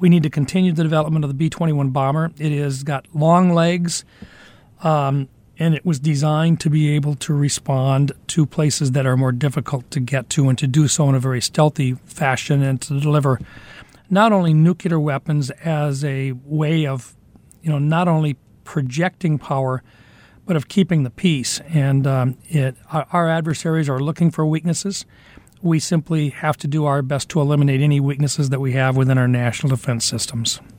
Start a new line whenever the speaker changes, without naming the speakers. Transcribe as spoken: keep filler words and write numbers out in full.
We need to continue the development of the B twenty-one bomber. It has got long legs, um, and it was designed to be able to respond to places that are more difficult to get to and to do so in a very stealthy fashion and to deliver not only nuclear weapons as a way of, you know, not only projecting power, but of keeping the peace. And um, it, our, our adversaries are looking for weaknesses. We simply have to do our best to eliminate any weaknesses that we have within our national defense systems.